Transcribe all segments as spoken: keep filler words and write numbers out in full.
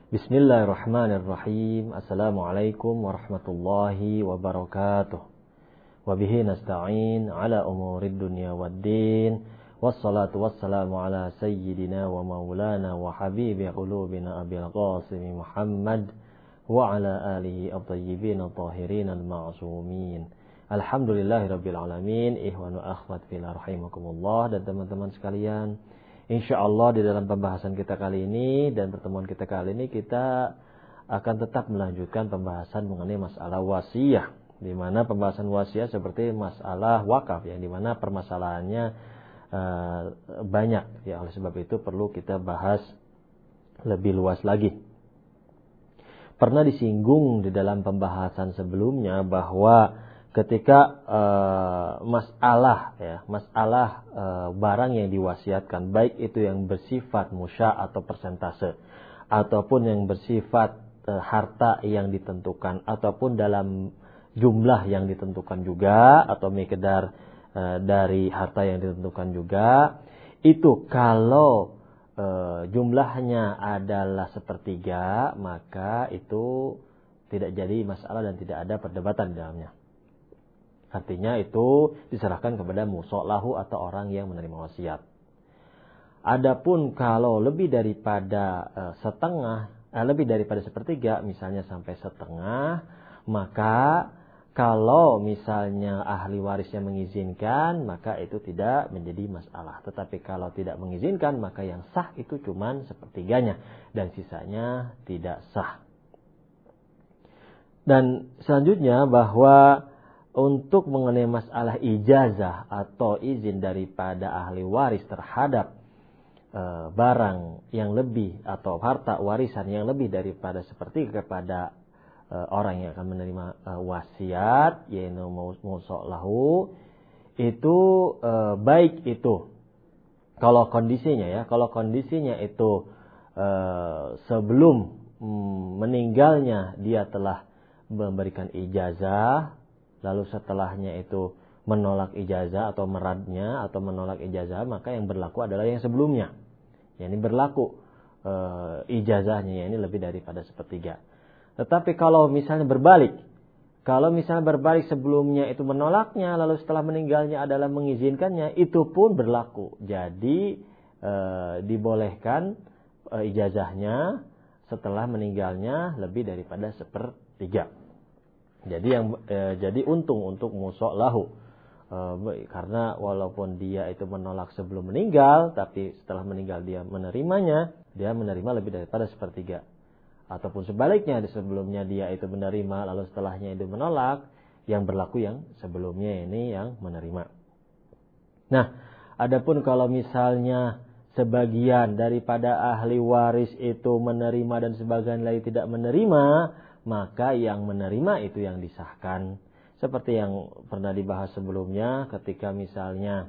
Bismillahirrahmanirrahim. Assalamualaikum warahmatullahi wabarakatuh. Wabihi nasta'in ala umurid dunya waddin. Wassalatu wassalamu ala sayyidina wa maulana wa habibi qulubina Abil Qasim Muhammad wa ala alihi at-tayyibin at-tahirin al-ma'sumin. Alhamdulillahirabbil alamin. Ikhwan wa akhwat fillah rahimakumullah, dan teman-teman sekalian, insyaallah di dalam pembahasan kita kali ini dan pertemuan kita kali ini kita akan tetap melanjutkan pembahasan mengenai masalah wasiyah, di mana pembahasan wasiyah seperti masalah wakaf, yang di mana permasalahannya uh, banyak, ya oleh sebab itu perlu kita bahas lebih luas lagi. Pernah disinggung di dalam pembahasan sebelumnya bahwa ketika uh, masalah ya masalah uh, barang yang diwasiatkan, baik itu yang bersifat musya atau persentase, ataupun yang bersifat uh, harta yang ditentukan, ataupun dalam jumlah yang ditentukan juga, atau miqdar uh, dari harta yang ditentukan juga, itu kalau uh, jumlahnya adalah sepertiga, maka itu tidak jadi masalah dan tidak ada perdebatan di dalamnya. Artinya itu diserahkan kepada musolahu atau orang yang menerima wasiat. Adapun kalau lebih daripada uh, setengah, eh, lebih daripada sepertiga, misalnya sampai setengah, maka kalau misalnya ahli warisnya mengizinkan, maka itu tidak menjadi masalah. Tetapi kalau tidak mengizinkan, maka yang sah itu cuman sepertiganya dan sisanya tidak sah. Dan selanjutnya bahwa untuk mengenai masalah ijazah atau izin daripada ahli waris terhadap e, barang yang lebih atau harta warisan yang lebih daripada seperti kepada e, orang yang akan menerima e, wasiat, yaitu musolahu, itu e, baik itu kalau kondisinya ya, kalau kondisinya itu e, sebelum mm, meninggalnya dia telah memberikan ijazah, lalu setelahnya itu menolak ijazah atau meradnya atau menolak ijazah, maka yang berlaku adalah yang sebelumnya. Ya, ini berlaku e, ijazahnya, ya, ini lebih daripada sepertiga. Tetapi kalau misalnya berbalik, kalau misalnya berbalik sebelumnya itu menolaknya, lalu setelah meninggalnya adalah mengizinkannya, itu pun berlaku. Jadi e, dibolehkan e, ijazahnya setelah meninggalnya lebih daripada sepertiga. Jadi yang e, jadi untung untuk musolahu, e, karena walaupun dia itu menolak sebelum meninggal, tapi setelah meninggal dia menerimanya, dia menerima lebih daripada sepertiga. Ataupun sebaliknya, di sebelumnya dia itu menerima, lalu setelahnya itu menolak, yang berlaku yang sebelumnya ini yang menerima. Nah, adapun kalau misalnya sebagian daripada ahli waris itu menerima dan sebagian lain tidak menerima, maka yang menerima itu yang disahkan. Seperti yang pernah dibahas sebelumnya, ketika misalnya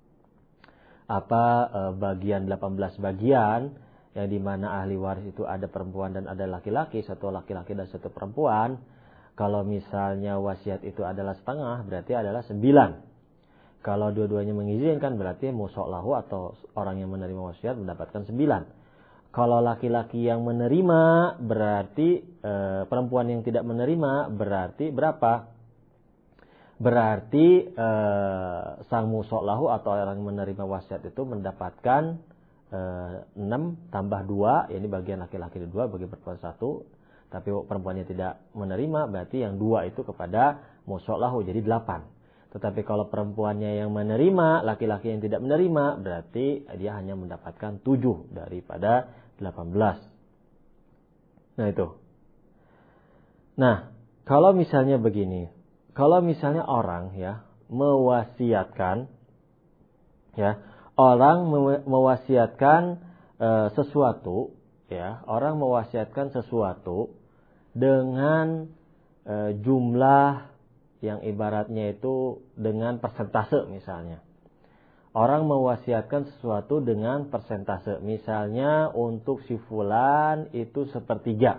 apa bagian delapan belas bagian, yang dimana ahli waris itu ada perempuan dan ada laki-laki, satu laki-laki dan satu perempuan. Kalau misalnya wasiat itu adalah setengah, berarti adalah sembilan. Kalau dua-duanya mengizinkan, berarti musolahu atau orang yang menerima wasiat mendapatkan sembilan. Kalau laki-laki yang menerima, berarti e, perempuan yang tidak menerima, berarti berapa? Berarti e, sang musolahu atau orang yang menerima wasiat itu mendapatkan e, enam tambah dua, ini bagian laki-laki dua, bagi perempuan satu. Tapi perempuannya tidak menerima, berarti yang dua itu kepada musolahu, jadi delapan. Tetapi kalau perempuannya yang menerima, laki-laki yang tidak menerima, berarti dia hanya mendapatkan tujuh daripada delapan belas. Nah itu. Nah, kalau misalnya begini, kalau misalnya orang ya mewasiatkan, ya orang mewasiatkan e, sesuatu, ya orang mewasiatkan sesuatu dengan e, jumlah yang ibaratnya itu dengan persentase misalnya. Orang mewasiatkan sesuatu dengan persentase. Misalnya untuk si fulan itu sepertiga.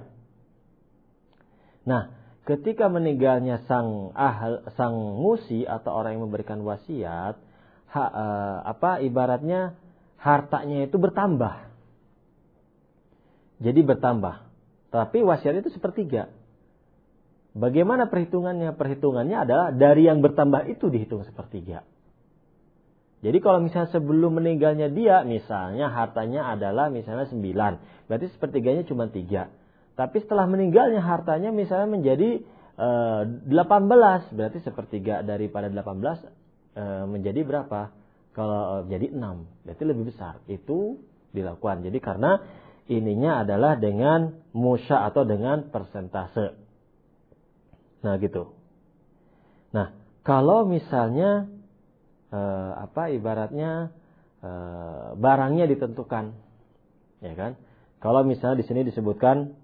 Nah, ketika meninggalnya sang ahl, sang musi atau orang yang memberikan wasiat, ha, eh, apa ibaratnya hartanya itu bertambah. Jadi bertambah. Tapi wasiat itu sepertiga. Bagaimana perhitungannya? Perhitungannya adalah dari yang bertambah itu dihitung sepertiga. Jadi kalau misalnya sebelum meninggalnya dia, misalnya hartanya adalah misalnya sembilan, berarti sepertiganya cuma tiga. Tapi setelah meninggalnya hartanya misalnya menjadi e, delapan belas, berarti sepertiga daripada delapan belas e, menjadi berapa? Kalau e, jadi enam, berarti lebih besar. Itu dilakukan. Jadi karena ininya adalah dengan musya atau dengan persentase. Nah gitu. Nah kalau misalnya Eh, apa ibaratnya eh, barangnya ditentukan, ya kan? Kalau misalnya di sini disebutkan,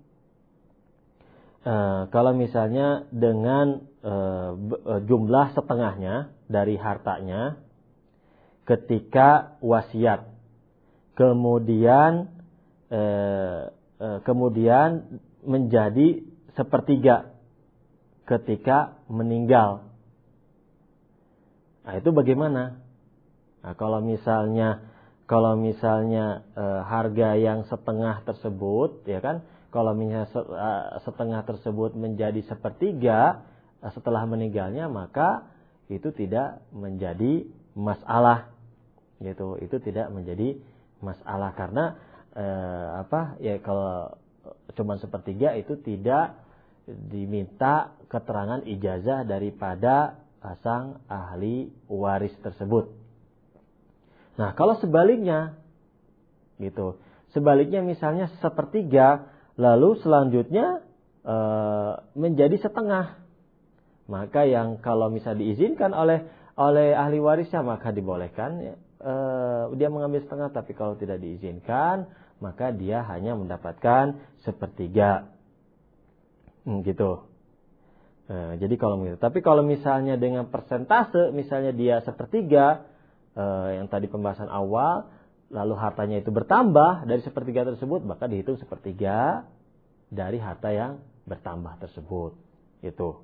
eh, kalau misalnya dengan eh, jumlah setengahnya dari hartanya ketika wasiat, kemudian eh, eh, kemudian menjadi sepertiga ketika meninggal. Nah, itu bagaimana? Nah, kalau misalnya kalau misalnya e, harga yang setengah tersebut, ya kan? Kalau misalnya setengah tersebut menjadi sepertiga setelah meninggalnya, maka itu tidak menjadi masalah. Gitu. Itu tidak menjadi masalah karena e, apa? Ya kalau cuma sepertiga itu tidak diminta keterangan ijazah daripada sang ahli waris tersebut. Nah, kalau sebaliknya, gitu, sebaliknya misalnya sepertiga, lalu selanjutnya e, menjadi setengah, maka yang kalau misalnya diizinkan oleh oleh ahli warisnya maka dibolehkan ya, e, dia mengambil setengah. Tapi kalau tidak diizinkan, maka dia hanya mendapatkan sepertiga, hmm, gitu. Nah, jadi kalau begitu. Tapi kalau misalnya dengan persentase, misalnya dia sepertiga, eh, yang tadi pembahasan awal, lalu hartanya itu bertambah dari sepertiga tersebut, maka dihitung sepertiga dari harta yang bertambah tersebut. Itu.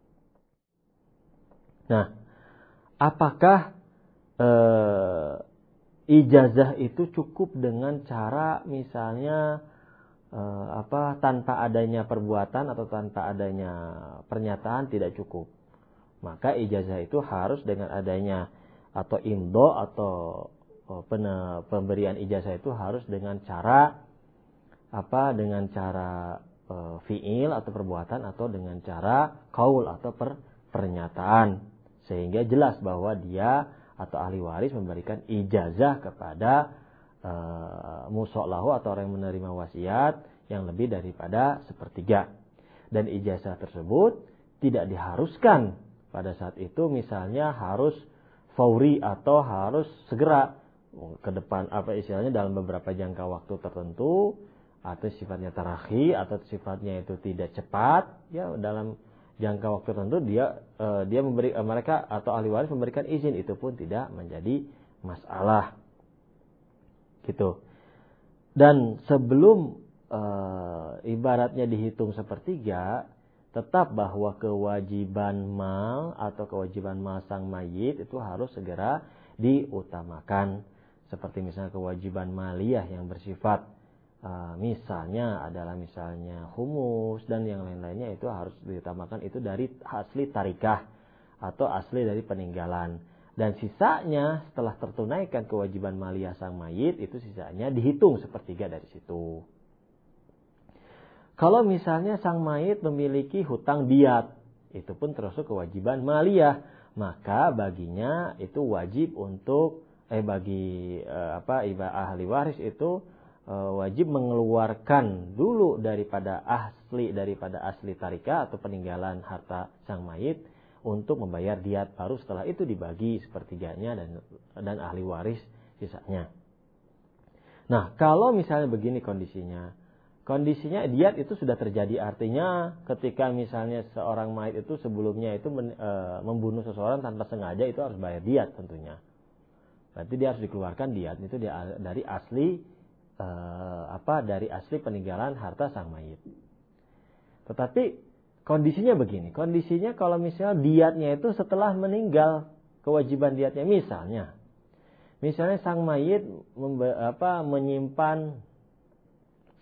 Nah, apakah eh, ijazah itu cukup dengan cara misalnya Uh, apa tanpa adanya perbuatan atau tanpa adanya pernyataan tidak cukup? Maka ijazah itu harus dengan adanya atau imdo atau uh, pemberian ijazah itu harus dengan cara apa? Dengan cara uh, fiil atau perbuatan atau dengan cara qaul atau per, pernyataan, sehingga jelas bahwa dia atau ahli waris memberikan ijazah kepada Uh, musolahu atau orang yang menerima wasiat yang lebih daripada sepertiga. Dan ijazah tersebut tidak diharuskan pada saat itu misalnya harus fauri atau harus segera ke depan, apa istilahnya dalam beberapa jangka waktu tertentu, atau sifatnya tarakhi atau sifatnya itu tidak cepat, ya dalam jangka waktu tertentu dia uh, dia memberi uh, mereka atau ahli waris memberikan izin, itu pun tidak menjadi masalah. Gitu. Dan sebelum e, ibaratnya dihitung sepertiga, tetap bahwa kewajiban mal atau kewajiban mal sang mayit itu harus segera diutamakan. Seperti misalnya kewajiban maliyah yang bersifat e, misalnya adalah misalnya humus dan yang lain-lainnya, itu harus diutamakan, itu dari asli tarikah atau asli dari peninggalan. Dan sisanya setelah tertunaikan kewajiban maliyah sang mayit, itu sisanya dihitung sepertiga dari situ. Kalau misalnya sang mayit memiliki hutang diat, itu pun termasuk kewajiban maliyah, maka baginya itu wajib untuk eh bagi eh, apa iba ahli waris itu eh, wajib mengeluarkan dulu daripada asli daripada asli tarikah atau peninggalan harta sang mayit untuk membayar diat, baru setelah itu dibagi sepertiganya dan dan ahli waris sisanya. Nah, kalau misalnya begini kondisinya, kondisinya diat itu sudah terjadi, artinya ketika misalnya seorang mayit itu sebelumnya itu men, e, membunuh seseorang tanpa sengaja, itu harus bayar diat tentunya. Berarti dia harus dikeluarkan diat itu dari asli e, apa dari asli peninggalan harta sang mayit. Tetapi kondisinya begini, kondisinya kalau misalnya diatnya itu setelah meninggal, kewajiban diatnya misalnya, misalnya sang mayit membe, apa, menyimpan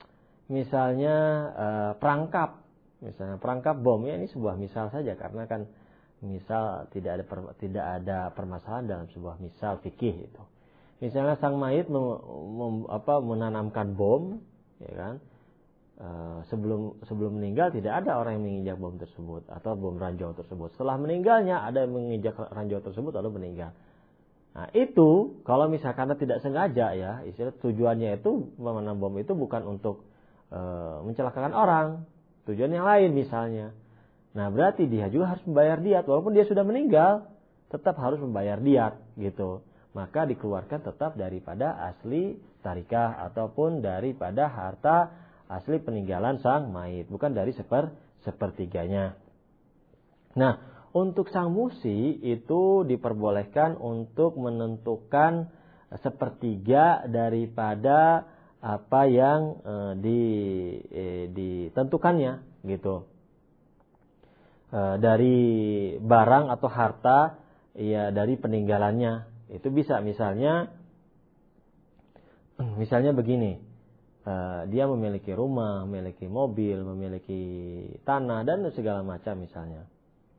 misalnya uh, perangkap, misalnya perangkap bom, ya ini sebuah misal saja karena kan misal tidak ada per, tidak ada permasalahan dalam sebuah misal fikih itu. Misalnya sang mayit mem, mem, apa, menanamkan bom, ya kan? Uh, sebelum sebelum meninggal tidak ada orang yang menginjak bom tersebut atau bom ranjau tersebut. Setelah meninggalnya ada yang menginjak ranjau tersebut lalu meninggal. Nah itu kalau misalkan tidak sengaja ya, istilah tujuannya itu menanam bom itu bukan untuk uh, mencelakakan orang, tujuan yang lain misalnya. Nah berarti dia juga harus membayar diat walaupun dia sudah meninggal, tetap harus membayar diat gitu. Maka dikeluarkan tetap daripada asli tarikah ataupun daripada harta asli peninggalan sang mayit, bukan dari seper, sepertiganya. Nah, untuk sang musi itu diperbolehkan untuk menentukan sepertiga daripada apa yang eh, di, eh, ditentukannya, gitu. Eh, dari barang atau harta, ya dari peninggalannya. Itu bisa misalnya, misalnya begini. Uh, dia memiliki rumah, memiliki mobil, memiliki tanah dan segala macam misalnya.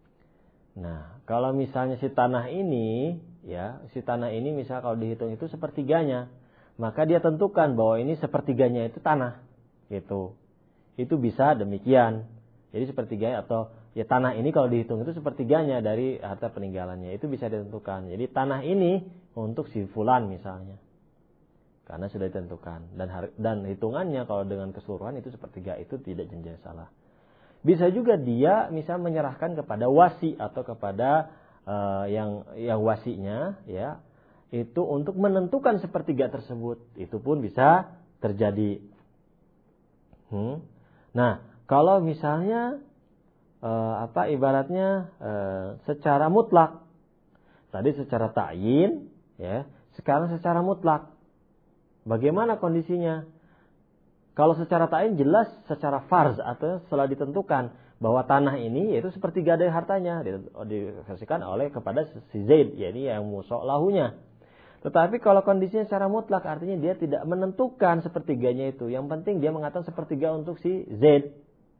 Nah, kalau misalnya si tanah ini, ya, si tanah ini misal kalau dihitung itu sepertiganya, maka dia tentukan bahwa ini sepertiganya itu tanah, gitu. Itu bisa demikian. Jadi sepertiganya atau ya tanah ini kalau dihitung itu sepertiganya dari harta peninggalannya, itu bisa ditentukan. Jadi tanah ini untuk si fulan misalnya. Karena sudah ditentukan dan dan hitungannya kalau dengan keseluruhan itu sepertiga itu tidak jadi salah. Bisa juga dia misal menyerahkan kepada wasi atau kepada uh, yang yang wasinya ya itu untuk menentukan sepertiga tersebut, itu pun bisa terjadi. Hmm. Nah kalau misalnya uh, apa ibaratnya uh, secara mutlak, tadi secara ta'yin ya, sekarang secara mutlak. Bagaimana kondisinya? Kalau secara ta'yin jelas secara farz atau setelah ditentukan bahwa tanah ini yaitu sepertiga dari hartanya dikasihkan oleh kepada si Zaid, yakni yang musok lahunya. Tetapi kalau kondisinya secara mutlak artinya dia tidak menentukan sepertiganya itu. Yang penting dia mengatakan sepertiga untuk si Zaid.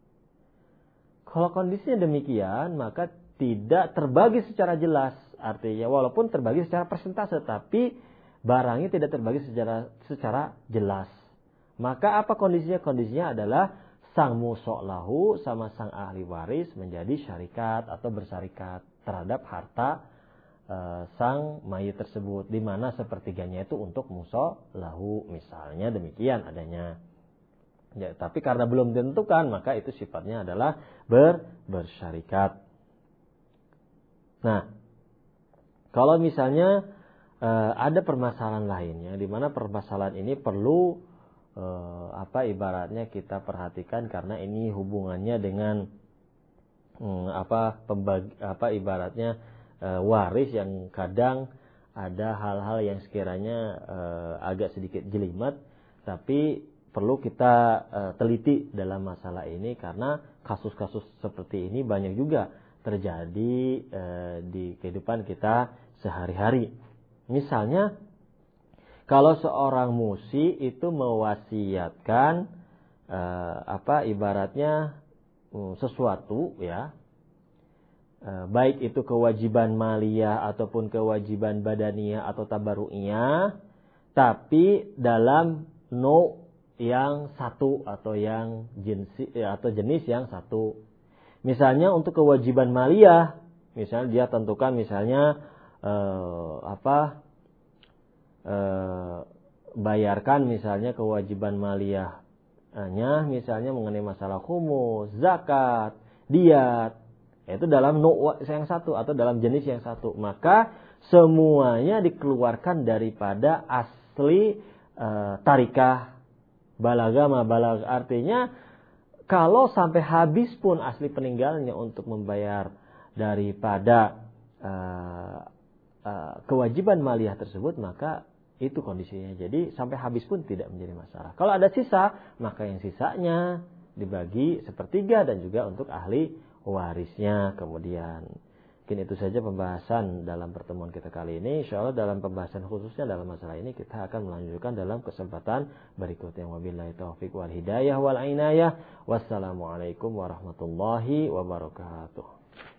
Kalau kondisinya demikian maka tidak terbagi secara jelas. Artinya walaupun terbagi secara persentase tapi barangnya tidak terbagi secara secara jelas. Maka apa kondisinya? Kondisinya adalah sang musok lahu sama sang ahli waris menjadi syarikat atau bersarikat terhadap harta e, sang mayit tersebut, di mana sepertiganya itu untuk musok lahu misalnya, demikian adanya. Ya, tapi karena belum ditentukan maka itu sifatnya adalah ber, bersyarikat. Nah, kalau misalnya Uh, ada permasalahan lainnya di mana permasalahan ini perlu uh, apa ibaratnya kita perhatikan karena ini hubungannya dengan um, apa pembagi, apa ibaratnya uh, waris yang kadang ada hal-hal yang sekiranya uh, agak sedikit jelimet tapi perlu kita uh, teliti dalam masalah ini karena kasus-kasus seperti ini banyak juga terjadi uh, di kehidupan kita sehari-hari. Misalnya, kalau seorang musi itu mewasiatkan eh, apa ibaratnya um, sesuatu ya, eh, baik itu kewajiban maliyah ataupun kewajiban badaniyah atau tabarru'iyah, tapi dalam no yang satu atau yang jenis atau jenis yang satu. Misalnya untuk kewajiban maliyah, misalnya dia tentukan misalnya Uh, apa uh, bayarkan misalnya kewajiban maliyahnya misalnya mengenai masalah khumus, zakat, diat, itu dalam nu' yang satu atau dalam jenis yang satu, maka semuanya dikeluarkan daripada asli uh, tarikah balagha ma balag. Artinya kalau sampai habis pun asli peninggalnya untuk membayar daripada uh, kewajiban maliyah tersebut, maka itu kondisinya. Jadi sampai habis pun tidak menjadi masalah. Kalau ada sisa, maka yang sisanya dibagi sepertiga dan juga untuk ahli warisnya kemudian. Mungkin itu saja pembahasan dalam pertemuan kita kali ini. Insya Allah dalam pembahasan khususnya dalam masalah ini kita akan melanjutkan dalam kesempatan berikutnya. Wabillahi taufiq wal hidayah wal inayah. Wassalamualaikum warahmatullahi wabarakatuh.